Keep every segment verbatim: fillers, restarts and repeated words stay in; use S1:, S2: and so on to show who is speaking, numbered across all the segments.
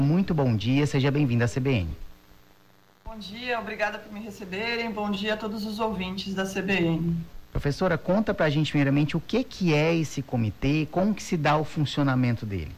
S1: Muito bom dia, seja bem-vindo à C B N.
S2: Bom dia, obrigada por me receberem. Bom dia a todos os ouvintes da C B N.
S1: Professora, conta pra gente primeiramente o que que é esse comitê, como que se dá o funcionamento dele.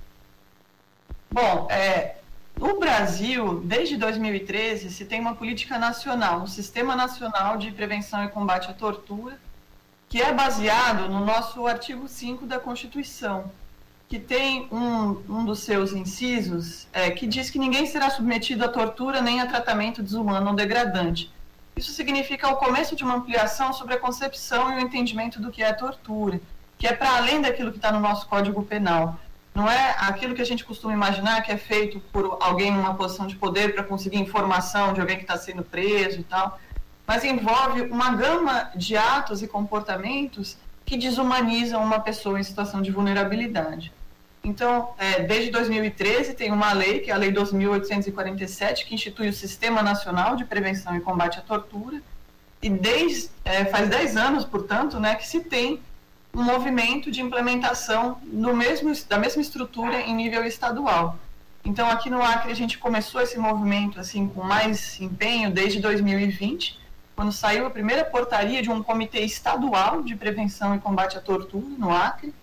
S2: Bom, é, no Brasil, desde dois mil e treze, se tem uma política nacional, um Sistema Nacional de Prevenção e Combate à Tortura, que é baseado no nosso artigo cinco da Constituição, que tem um, um dos seus incisos é, que diz que ninguém será submetido a tortura nem a tratamento desumano ou degradante. Isso significa o começo de uma ampliação sobre a concepção e o entendimento do que é tortura, que é para além daquilo que está no nosso Código Penal. Não é aquilo que a gente costuma imaginar que é feito por alguém numa posição de poder para conseguir informação de alguém que está sendo preso e tal, mas envolve uma gama de atos e comportamentos que desumanizam uma pessoa em situação de vulnerabilidade. Então, é, desde dois mil e treze tem uma lei, que é a Lei dois mil oitocentos e quarenta e sete, que institui o Sistema Nacional de Prevenção e Combate à Tortura, e desde, é, faz dez anos, portanto, né, que se tem um movimento de implementação no mesmo, da mesma estrutura em nível estadual. Então, aqui no Acre, a gente começou esse movimento assim, com mais empenho desde dois mil e vinte, quando saiu a primeira portaria de um comitê estadual de prevenção e combate à tortura no Acre,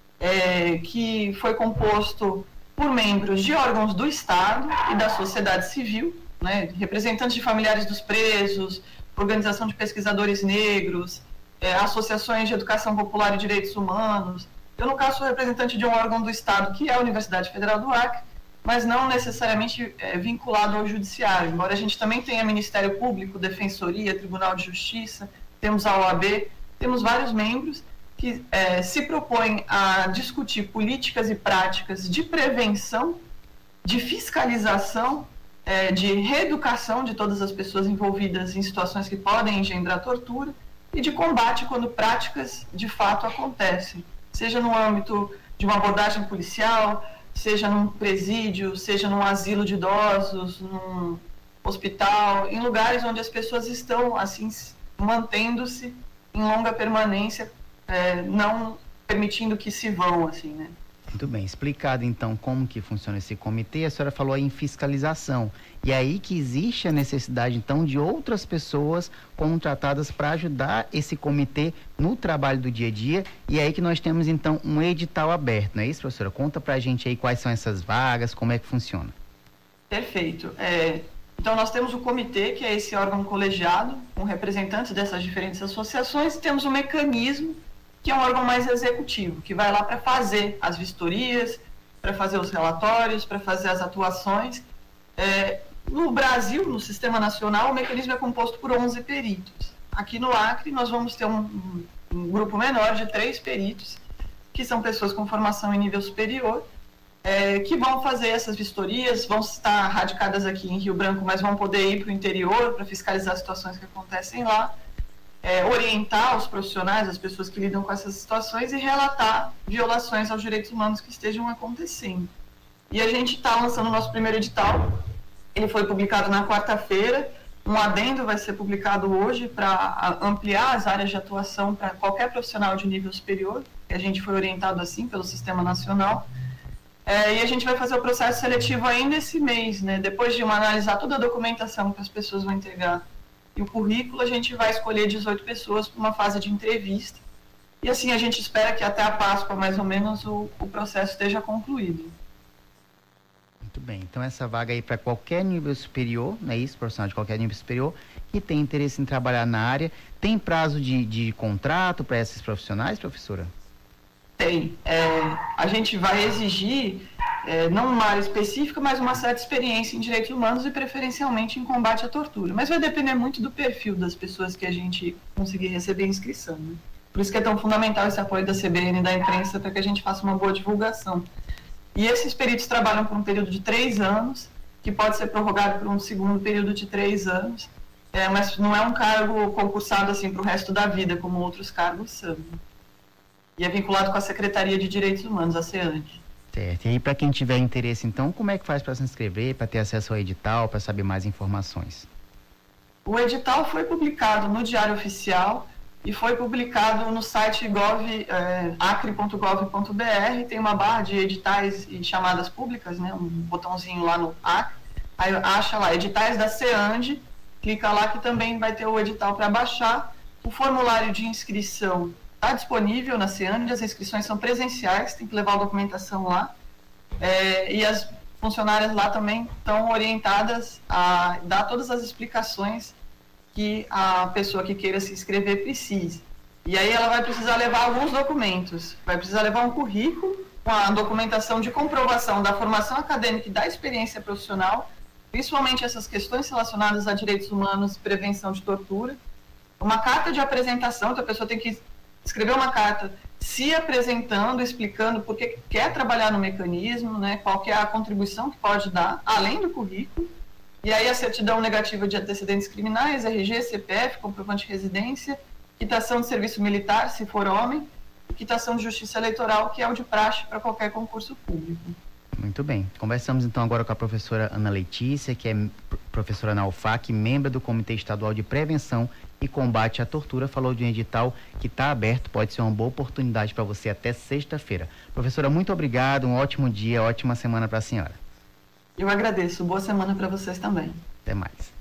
S2: é, que foi composto por membros de órgãos do Estado e da sociedade civil, né, representantes de familiares dos presos, organização de pesquisadores negros, é, associações de educação popular e direitos humanos. Eu, no caso, sou representante de um órgão do Estado, que é a Universidade Federal do Acre, mas não necessariamente é, vinculado ao judiciário, embora a gente também tenha Ministério Público, Defensoria, Tribunal de Justiça, temos a O A B, temos vários membros que é, se propõem a discutir políticas e práticas de prevenção, de fiscalização, é, de reeducação de todas as pessoas envolvidas em situações que podem engendrar tortura e de combate quando práticas de fato acontecem, seja no âmbito de uma abordagem policial, seja num presídio, seja num asilo de idosos, num hospital, em lugares onde as pessoas estão assim mantendo-se em longa permanência, é, não permitindo que se vão, assim, né?
S1: Muito bem, explicado então como que funciona esse comitê, a senhora falou aí em fiscalização, e é aí que existe a necessidade então de outras pessoas contratadas para ajudar esse comitê no trabalho do dia a dia, e é aí que nós temos então um edital aberto, não é isso, professora? Conta pra gente aí quais são essas vagas, como é que funciona.
S2: Perfeito. É, então nós temos o comitê, que é esse órgão colegiado, com representantes dessas diferentes associações, e temos um mecanismo que é um órgão mais executivo, que vai lá para fazer as vistorias, para fazer os relatórios, para fazer as atuações. É, no Brasil, no Sistema Nacional, o mecanismo é composto por onze peritos. Aqui no Acre, nós vamos ter um, um grupo menor de três peritos, que são pessoas com formação em nível superior, é, que vão fazer essas vistorias, vão estar radicadas aqui em Rio Branco, mas vão poder ir para o interior para fiscalizar as situações que acontecem lá. É, orientar os profissionais, as pessoas que lidam com essas situações e relatar violações aos direitos humanos que estejam acontecendo. E a gente está lançando o nosso primeiro edital, ele foi publicado na quarta-feira, um adendo vai ser publicado hoje para ampliar as áreas de atuação para qualquer profissional de nível superior, que a gente foi orientado assim pelo Sistema Nacional, é, e a gente vai fazer o processo seletivo ainda esse mês, né, depois de uma, analisar toda a documentação que as pessoas vão entregar e o currículo, a gente vai escolher dezoito pessoas para uma fase de entrevista. E assim, a gente espera que até a Páscoa, mais ou menos, o, o processo esteja concluído.
S1: Muito bem, então essa vaga aí para qualquer nível superior, não é isso, profissional de qualquer nível superior, que tem interesse em trabalhar na área, tem prazo de, de contrato para esses profissionais, professora?
S2: Tem. É, a gente vai exigir, é, não uma área específica, mas uma certa experiência em direitos humanos e preferencialmente em combate à tortura. Mas vai depender muito do perfil das pessoas que a gente conseguir receber inscrição, né? Por isso que é tão fundamental esse apoio da C B N e da imprensa para que a gente faça uma boa divulgação. E esses peritos trabalham por um período de três anos, que pode ser prorrogado por um segundo período de três anos, é, mas não é um cargo concursado assim para o resto da vida, como outros cargos são. E é vinculado com a Secretaria de Direitos Humanos, a SEAND.
S1: Certo. E aí, para quem tiver interesse, então, como é que faz para se inscrever, para ter acesso ao edital, para saber mais informações?
S2: O edital foi publicado no Diário Oficial, e foi publicado no site gov, é, acre ponto gov ponto br, tem uma barra de editais e chamadas públicas, né, um botãozinho lá no Acre, aí acha lá, editais da SEAND, clica lá que também vai ter o edital para baixar. O formulário de inscrição está disponível na SEAND, as inscrições são presenciais, tem que levar a documentação lá, é, e as funcionárias lá também estão orientadas a dar todas as explicações que a pessoa que queira se inscrever precise. E aí ela vai precisar levar alguns documentos, vai precisar levar um currículo com a documentação de comprovação da formação acadêmica e da experiência profissional, principalmente essas questões relacionadas a direitos humanos e prevenção de tortura, uma carta de apresentação, então a pessoa tem que escrever uma carta se apresentando, explicando por que quer trabalhar no mecanismo, né, qual que é a contribuição que pode dar, além do currículo. E aí a certidão negativa de antecedentes criminais, R G, C P F, comprovante de residência, quitação de serviço militar, se for homem, e quitação de justiça eleitoral, que é o de praxe para qualquer concurso público.
S1: Muito bem. Conversamos então agora com a professora Ana Letícia, que é professora na U F A C, membro do Comitê Estadual de Prevenção e Combate à Tortura, falou de um edital que está aberto, pode ser uma boa oportunidade para você até sexta-feira. Professora, muito obrigado, um ótimo dia, ótima semana para a senhora.
S2: Eu agradeço. Boa semana para vocês também.
S1: Até mais.